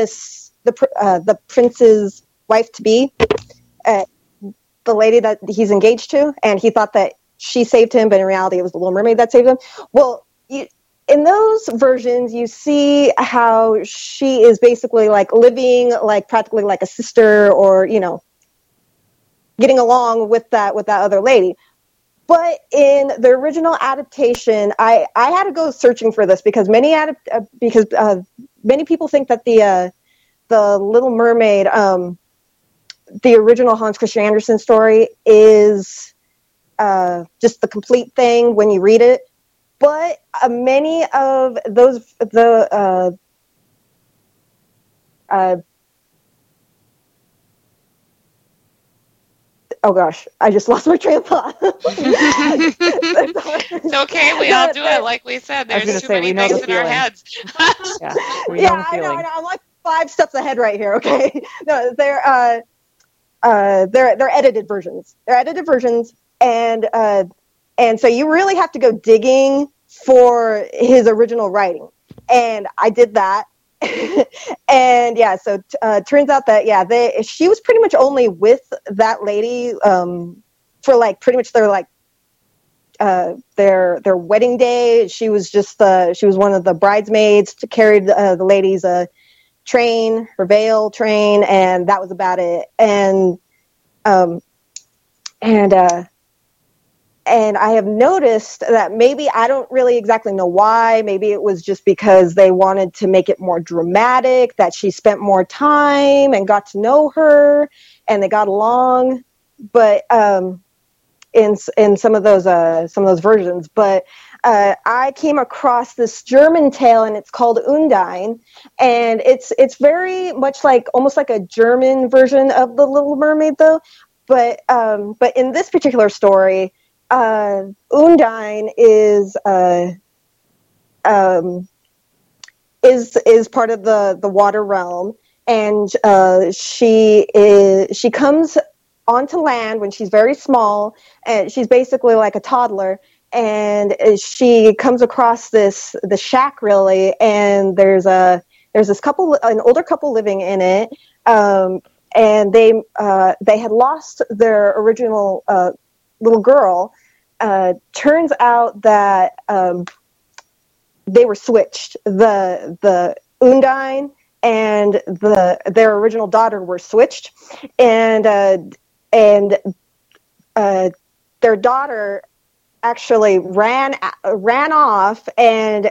Speaker 5: prince's wife to be. The lady that he's engaged to, and he thought that she saved him, but in reality it was the Little Mermaid that saved him. Well, in those versions, you see how she is basically like living like practically like a sister, or, you know, getting along with that other lady. But in the original adaptation, I had to go searching for this, because many people think that the Little Mermaid, the original Hans Christian Andersen story, is just the complete thing when you read it. But many of those, oh gosh, I just lost my train of thought.
Speaker 3: It's okay, we all do it. Like we said, there's too many things in our heads.
Speaker 5: I know. I'm like 5 steps ahead right here. Okay, no, they're edited versions. They're edited versions, and so you really have to go digging for his original writing. And I did that. And yeah, so turns out that she was pretty much only with that lady for like pretty much their wedding day. She was just she was one of the bridesmaids to carry the lady's train, her veil train, and that was about it. And I have noticed that maybe, I don't really exactly know why, maybe it was just because they wanted to make it more dramatic, that she spent more time and got to know her and they got along, but in some of those versions. But I came across this German tale, and it's called Undine, and it's very much like, almost like a German version of The Little Mermaid, though. But in this particular story, Undine is part of the water realm, and she comes onto land when she's very small, and she's basically like a toddler, and she comes across the shack, really, and there's this couple, an older couple living in it, and they had lost their original little girl. Turns out that they were switched. The Undine and their original daughter were switched, and their daughter actually ran off, and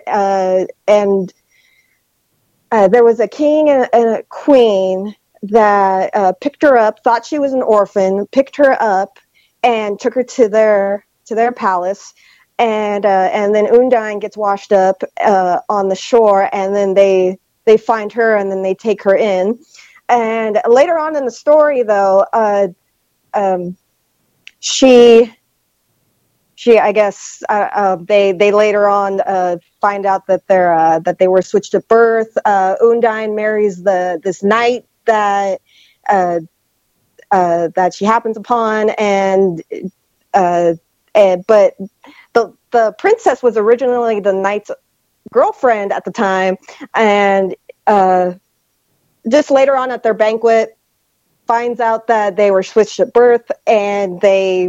Speaker 5: there was a king and a queen that picked her up, thought she was an orphan, picked her up, and took her to their palace, and then Undine gets washed up on the shore, and then they find her, and then they take her in. And later on in the story, though, she I guess they later on find out that they were switched at birth. Undine marries this knight that she happens upon, but the princess was originally the knight's girlfriend at the time, and just later on at their banquet finds out that they were switched at birth, and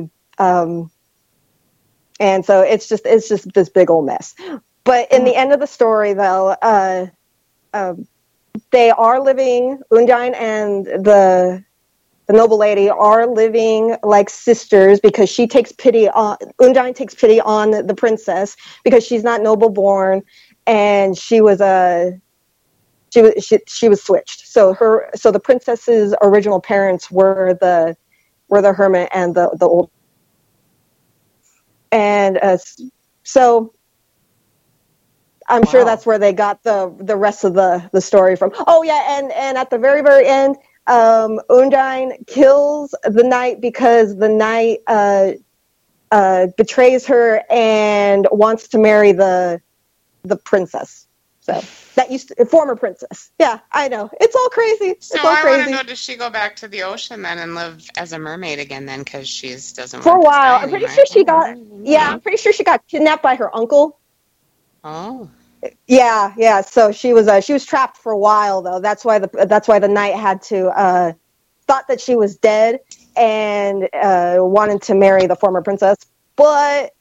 Speaker 5: and so it's just this big old mess. But in the end of the story, though, they are living, Undine and the noble lady are living like sisters, because Undine takes pity on the princess, because she's not noble born, and she was switched. So the princess's original parents were the hermit and the old, and so I'm sure that's where they got the rest of the story from. Oh yeah, and at the very, very end, Undine kills the knight because the knight betrays her and wants to marry the princess. So that former princess. Yeah, I know. It's all crazy.
Speaker 3: So I want to know, does she go back to the ocean then and live as a mermaid again then, because she doesn't
Speaker 5: for
Speaker 3: want
Speaker 5: a while?
Speaker 3: I'm
Speaker 5: pretty sure she got. Yeah, I'm pretty sure she got kidnapped by her uncle.
Speaker 3: Oh.
Speaker 5: Yeah. So she was trapped for a while, though. That's why the knight had to thought that she was dead and wanted to marry the former princess, but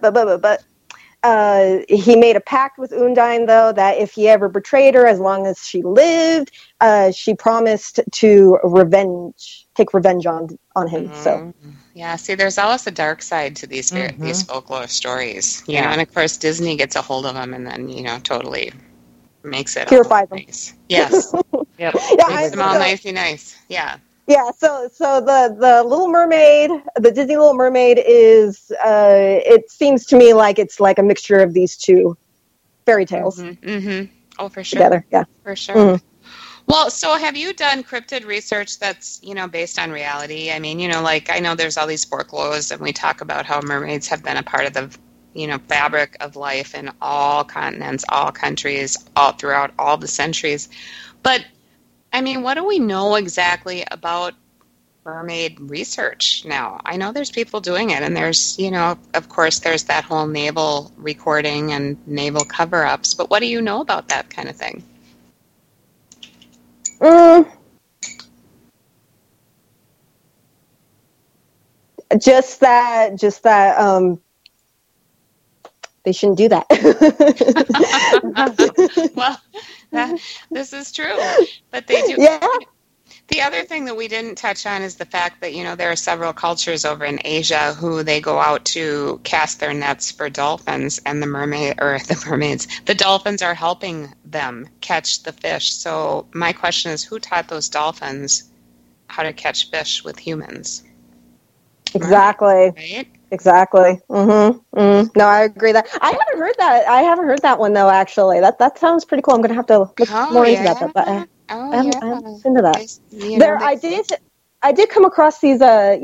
Speaker 5: he made a pact with Undine, though, that if he ever betrayed her, as long as she lived, she promised to take revenge on him. So
Speaker 3: yeah, see, there's always a dark side to these folklore stories, you know, and of course Disney gets a hold of them and then totally makes it
Speaker 5: purifies them.
Speaker 3: Nice. Yes.
Speaker 4: Yep.
Speaker 3: Yeah, makes them all nicey nice. Yeah.
Speaker 5: Yeah, so the Little Mermaid, the Disney Little Mermaid is, it seems to me like it's like a mixture of these two fairy tales.
Speaker 3: Oh, for sure.
Speaker 5: Together, yeah.
Speaker 3: For sure. Well, so have you done cryptid research that's, based on reality? I mean, like I know there's all these folklores, and we talk about how mermaids have been a part of the, fabric of life in all continents, all countries, all throughout all the centuries. But I mean, what do we know exactly about mermaid research now? I know there's people doing it, and there's, of course, there's that whole naval recording and naval cover-ups, but what do you know about that kind of thing?
Speaker 5: Just that they shouldn't do that.
Speaker 3: Well, this is true, but they do.
Speaker 5: Yeah.
Speaker 3: The other thing that we didn't touch on is the fact that, there are several cultures over in Asia who they go out to cast their nets for dolphins, and the dolphins are helping them catch the fish. So my question is, who taught those dolphins how to catch fish with humans?
Speaker 5: Exactly.
Speaker 3: Right?
Speaker 5: Exactly. Mm-hmm. Mm. No, I agree that I haven't heard that. I haven't heard that one though. Actually, that sounds pretty cool. I'm going to have to look more into that. But I haven't listened to that. I did come across these. They're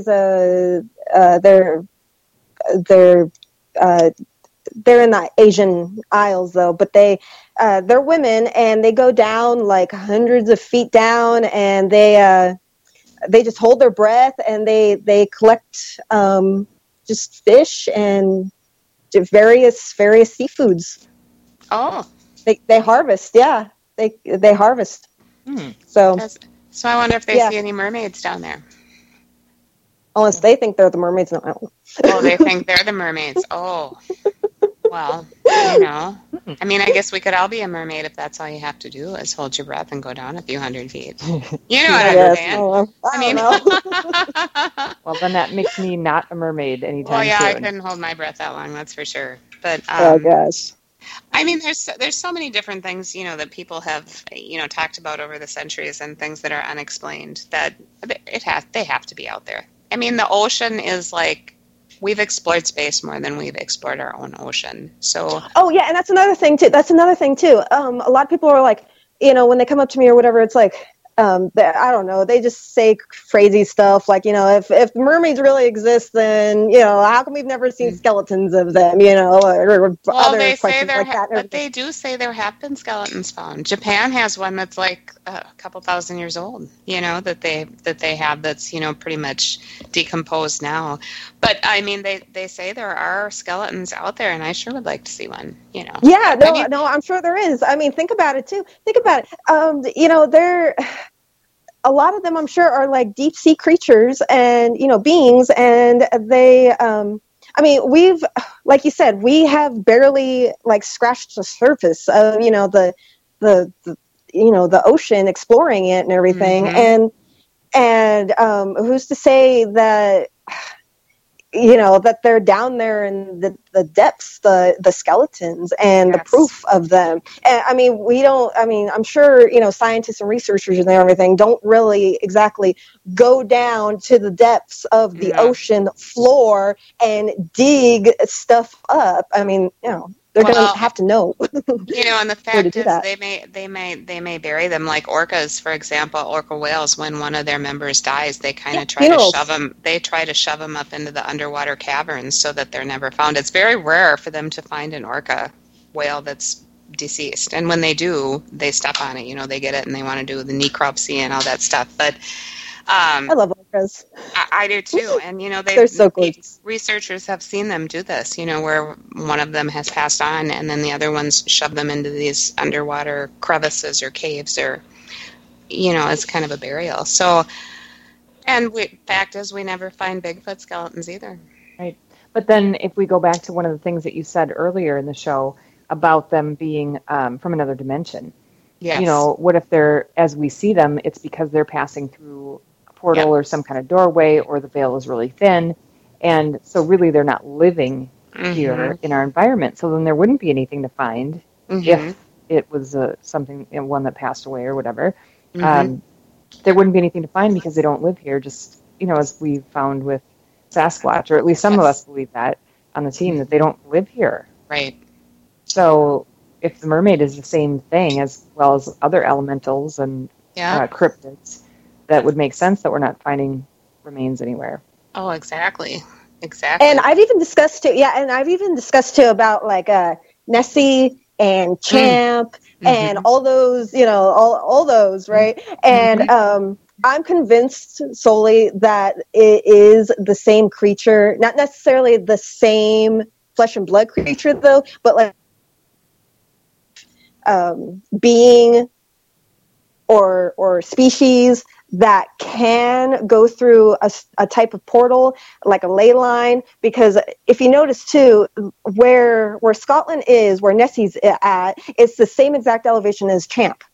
Speaker 5: in the Asian Isles though, but they're women and they go down like hundreds of feet down, and they just hold their breath and they collect just fish and various seafoods.
Speaker 3: Oh,
Speaker 5: they harvest. Yeah, they harvest. So
Speaker 3: I wonder if they see any mermaids down there.
Speaker 5: Unless they think they're the mermaids. No, I don't know.
Speaker 3: Oh, they think they're the mermaids. Oh, well, I mean, I guess we could all be a mermaid if that's all you have to do is hold your breath and go down a few hundred feet. You know what I'm saying?
Speaker 5: I mean, know.
Speaker 4: Well, then that makes me not a mermaid anytime soon.
Speaker 3: I couldn't hold my breath that long, that's for sure. But
Speaker 5: oh gosh.
Speaker 3: I mean, there's so many different things, that people have, talked about over the centuries, and things that are unexplained that they have to be out there. I mean, the ocean is like, we've explored space more than we've explored our own ocean. So. Oh yeah, and that's another thing too. A lot of people are like, when they come up to me or whatever, it's like, I don't know. They just say crazy stuff like, if mermaids really exist, then how come we've never seen skeletons of them? Or other they
Speaker 5: questions
Speaker 3: say
Speaker 5: like that.
Speaker 3: But they do say there have been skeletons found. Japan has one that's like a couple thousand years old. That they have that's pretty much decomposed now. But I mean, they say there are skeletons out there, and I sure would like to see one.
Speaker 5: Yeah, no, I'm sure there is. I mean, think about it too. They're. A lot of them, I'm sure, are like deep sea creatures and, beings. And they, we've, like you said, we have barely like scratched the surface of, the ocean, exploring it and everything.
Speaker 3: Mm-hmm.
Speaker 5: And who's to say that, that they're down there in the depths, the skeletons and the proof of them. And I'm sure, scientists and researchers and everything don't really exactly go down to the depths of the ocean floor and dig stuff up. I mean, they're going to have to know.
Speaker 3: And the fact is they may bury them like orcas, for example, orca whales. When one of their members dies, they kind of try to shove them up into the underwater caverns so that they're never found. It's very rare for them to find an orca whale that's deceased. And when they do, they step on it. They get it and they want to do the necropsy and all that stuff. But
Speaker 5: I love orcas.
Speaker 3: I do too, and
Speaker 5: they're so gorgeous.
Speaker 3: Researchers have seen them do this. Where one of them has passed on, and then the other ones shove them into these underwater crevices or caves, or as kind of a burial. So, fact is, we never find Bigfoot skeletons either.
Speaker 4: Right, but then if we go back to one of the things that you said earlier in the show about them being from another dimension,
Speaker 3: yes.
Speaker 4: What if they're, as we see them, it's because they're passing through portal or some kind of doorway, or the veil is really thin, and so really they're not living here in our environment. So then there wouldn't be anything to find if it was one that passed away or whatever. There wouldn't be anything to find because they don't live here. Just as we found with Sasquatch, or at least some of us believe that on the team, that they don't live here.
Speaker 3: Right.
Speaker 4: So if the mermaid is the same thing as well as other elementals and cryptids, that would make sense that we're not finding remains anywhere.
Speaker 3: Oh, exactly.
Speaker 5: And I've even discussed too about like Nessie and Champ and all those, all those, right? And I'm convinced solely that it is the same creature, not necessarily the same flesh and blood creature though, but like being or species that can go through a type of portal, like a ley line, because if you notice too, where Scotland is, where Nessie's at, it's the same exact elevation as Champ.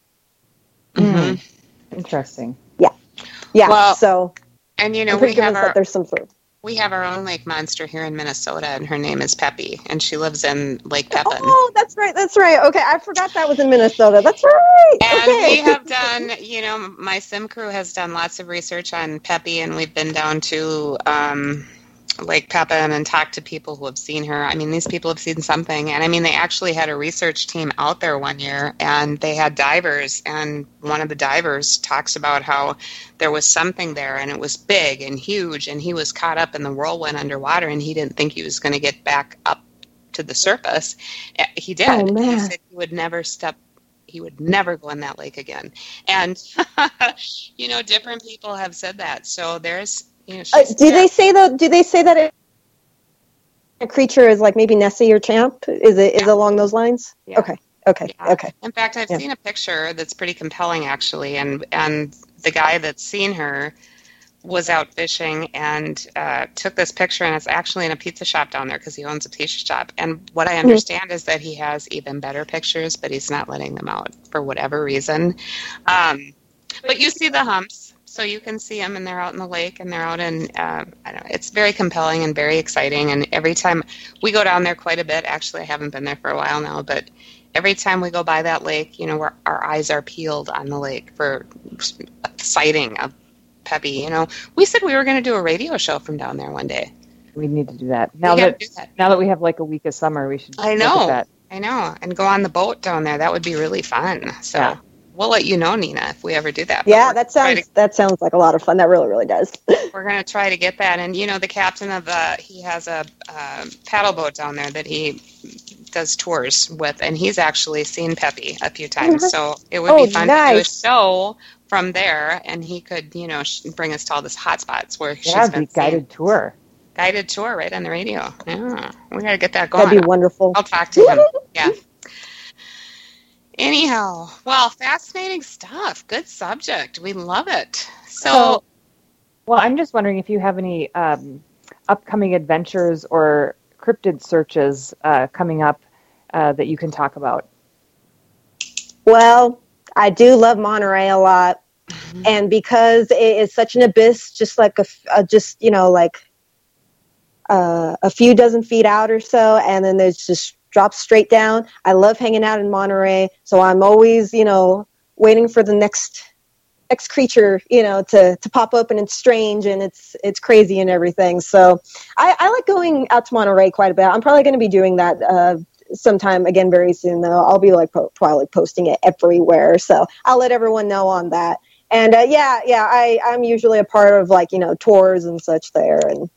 Speaker 4: Interesting.
Speaker 5: Yeah.
Speaker 3: Well,
Speaker 5: so,
Speaker 3: and you know,
Speaker 5: I'm pretty convinced that there's some sort of.
Speaker 3: We have our own lake monster here in Minnesota, and her name is Peppy, and she lives in Lake Pepin.
Speaker 5: Oh, that's right. Okay, I forgot that was in Minnesota. That's right.
Speaker 3: And
Speaker 5: okay.
Speaker 3: we have done, you know, my sim crew has done lots of research on Peppy, and we've been down to Lake Pepin and talked to people who have seen her. I mean, these people have seen something. And I mean, they actually had a research team out there one year, and they had divers, and one of the divers talks about how there was something there, and it was big and huge, and he was caught up in the whirlwind underwater, and he didn't think he was going to get back up to the surface. He did.
Speaker 5: Oh, man.
Speaker 3: He said he would never go in that lake again. And, you know, different people have said that. So there's, you know,
Speaker 5: do they say that a creature is like maybe Nessie or Champ? Is it along those lines?
Speaker 3: Yeah.
Speaker 5: Okay.
Speaker 3: Yeah.
Speaker 5: Okay.
Speaker 3: In fact, I've seen a picture that's pretty compelling, actually, and the guy that's seen her was out fishing and took this picture, and it's actually in a pizza shop down there because he owns a pizza shop. And what I understand is that he has even better pictures, but he's not letting them out for whatever reason. But you see the humps. So you can see them, and they're out in the lake, and they're out in, I don't know, it's very compelling and very exciting. And every time we go down there quite a bit, actually I haven't been there for a while now, but every time we go by that lake, you know, our eyes are peeled on the lake for a sighting of Peppy. You know, we said we were going to do a radio show from down there one day.
Speaker 4: We need to do that. Now that we have like a week of summer, we should
Speaker 3: I
Speaker 4: look at that.
Speaker 3: I know, and go on the boat down there. That would be really fun. So we'll let you know, Nina, if we ever do that.
Speaker 5: Yeah, that sounds like a lot of fun. That really, really does.
Speaker 3: We're going to try to get that. And, you know, the captain of he has a paddle boat down there that he does tours with, and he's actually seen Peppy a few times. So it would be fun to do a show from there, and he could, you know, bring us to all these hot spots where she's been
Speaker 4: guided tour.
Speaker 3: Guided tour right on the radio. Yeah, we got to get that going.
Speaker 5: That'd be wonderful.
Speaker 3: I'll talk to him. Yeah. Anyhow, well, fascinating stuff. Good subject. We love it. So,
Speaker 4: well, I'm just wondering if you have any upcoming adventures or cryptid searches coming up that you can talk about.
Speaker 5: Well, I do love Monterey a lot, and because it is such an abyss, just like a few dozen feet out or so, and then there's just drops straight down. I love hanging out in Monterey, so I'm always, you know, waiting for the next creature, you know, to pop up, and it's strange and it's crazy and everything. So I like going out to Monterey quite a bit. I'm probably going to be doing that sometime again very soon, though. I'll be probably posting it everywhere, so I'll let everyone know on that. And I'm usually a part of, like, you know, tours and such there, and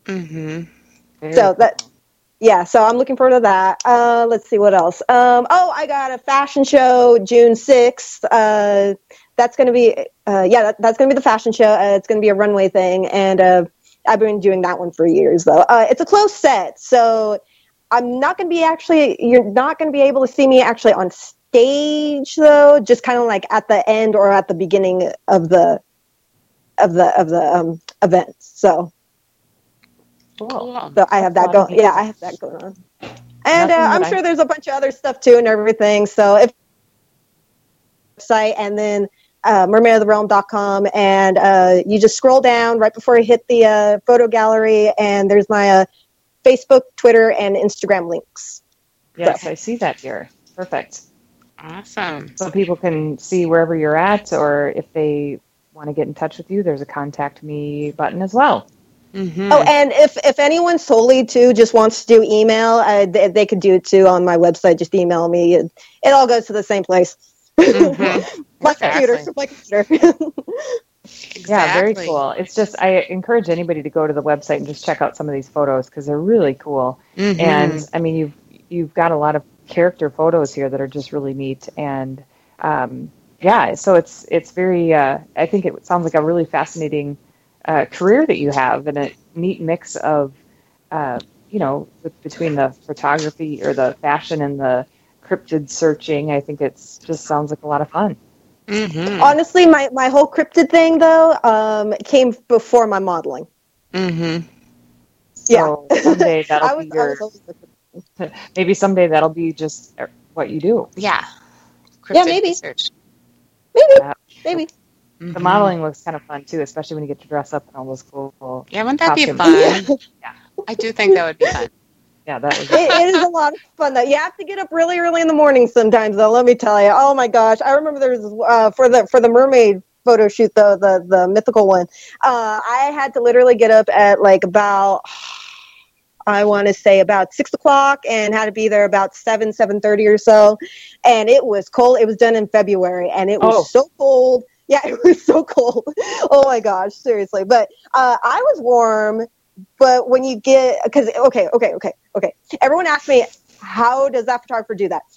Speaker 5: so that. Yeah, so I'm looking forward to that. Let's see what else. I got a fashion show June 6th. That's going to be, that's going to be the fashion show. It's going to be a runway thing, and I've been doing that one for years, though. It's a closed set, so you're not going to be able to see me actually on stage, though. Just kind of like at the end or at the beginning of the event. So.
Speaker 4: Cool.
Speaker 5: So I have that going. Yeah, I have that going on, and I'm sure there's a bunch of other stuff too and everything. So if site and then mermaidoftherealm.com, and you just scroll down right before you hit the photo gallery, and there's my Facebook, Twitter, and Instagram links.
Speaker 4: Yes, I see that here. Perfect.
Speaker 3: Awesome.
Speaker 4: So people can see wherever you're at, or if they want to get in touch with you, there's a contact me button as well.
Speaker 3: Mm-hmm.
Speaker 5: Oh, and if anyone solely too just wants to do email, they could do it too on my website. Just email me. It all goes to the same place.
Speaker 3: Mm-hmm.
Speaker 5: My computer.
Speaker 3: Exactly.
Speaker 4: Yeah, very cool. It's just, I encourage anybody to go to the website and just check out some of these photos because they're really cool.
Speaker 3: Mm-hmm.
Speaker 4: And I mean, you've got a lot of character photos here that are just really neat. And so it's very. I think it sounds like a really fascinating career that you have, and a neat mix of, between the photography or the fashion and the cryptid searching. I think it's just sounds like a lot of fun.
Speaker 5: Honestly, my whole cryptid thing though came before my modeling.
Speaker 4: So someday that'll be maybe someday that'll be just what you do.
Speaker 3: Yeah.
Speaker 5: Yeah, maybe.
Speaker 3: Research.
Speaker 5: Maybe.
Speaker 4: The modeling looks kind of fun too, especially when you get to dress up in all those cool.
Speaker 3: Yeah, wouldn't that be
Speaker 4: costumes.
Speaker 3: fun? Yeah. I do think that would be fun.
Speaker 4: Yeah, that would.
Speaker 5: It is a lot of fun though. You have to get up really early in the morning sometimes though. Let me tell you. Oh my gosh, I remember there was for the mermaid photo shoot though, the mythical one. I had to literally get up at like about, I want to say about 6 o'clock, and had to be there about 7:30 or so. And it was cold. It was done in February, and it was so cold. Yeah, it was so cold. Oh my gosh, seriously. But I was warm. But when you get, because okay. Everyone asks me, how does that photographer do that?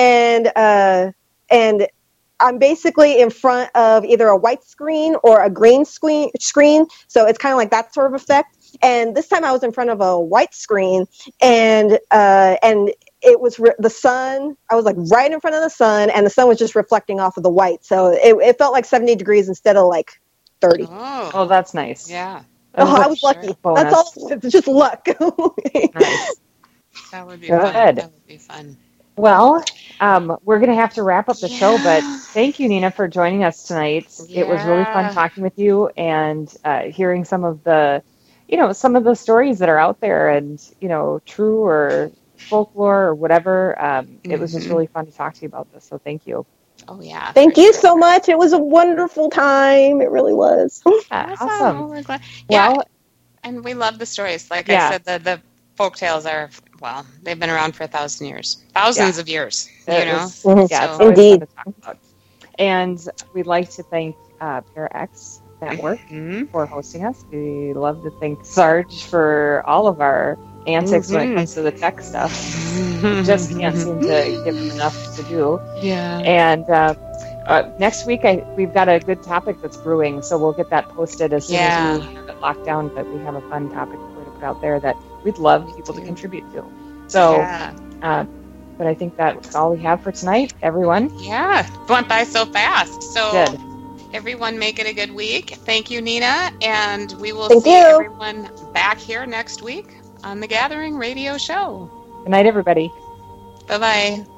Speaker 5: And I'm basically in front of either a white screen or a green screen. So it's kind of like that sort of effect. And this time I was in front of a white screen, and it was the sun. I was like right in front of the sun, and the sun was just reflecting off of the white. So it felt like 70 degrees instead of like 30.
Speaker 4: Oh, that's nice.
Speaker 3: Yeah.
Speaker 5: I was lucky.
Speaker 4: Bonus.
Speaker 5: That's all. It's just luck.
Speaker 4: Nice.
Speaker 3: That would be
Speaker 4: Good.
Speaker 3: fun. That would be fun.
Speaker 4: Well, we're going to have to wrap up the show, but thank you, Nina, for joining us tonight. It was really fun talking with you and hearing some of the stories that are out there, and, true or folklore or whatever. It was just really fun to talk to you about this. So thank you.
Speaker 3: Oh, yeah.
Speaker 5: Thank you so much. It was a wonderful time. It really was.
Speaker 4: Awesome.
Speaker 3: Oh, we're glad.
Speaker 4: Well,
Speaker 3: yeah, and we love the stories. Like I said, the folk tales are, they've been around for 1,000 years. Thousands of years,
Speaker 4: it's
Speaker 5: Indeed.
Speaker 4: fun to talk about. And we'd like to thank ParaX Network for hosting us. We love to thank Sarge for all of our antics when it comes to the tech stuff. We just can't seem to give him enough to do.
Speaker 3: Yeah.
Speaker 4: And next week we've got a good topic that's brewing, so we'll get that posted as soon as we have it locked down. But we have a fun topic to put out there that we'd love people to contribute to. So, but I think that's all we have for tonight, everyone.
Speaker 3: Yeah, it went by so fast. So
Speaker 4: Good.
Speaker 3: Everyone make it a good week. Thank you, Nina, and we will
Speaker 5: Thank
Speaker 3: see
Speaker 5: you.
Speaker 3: everyone back here next week on the Gathering Radio Show.
Speaker 4: Good night, everybody.
Speaker 3: Bye-bye.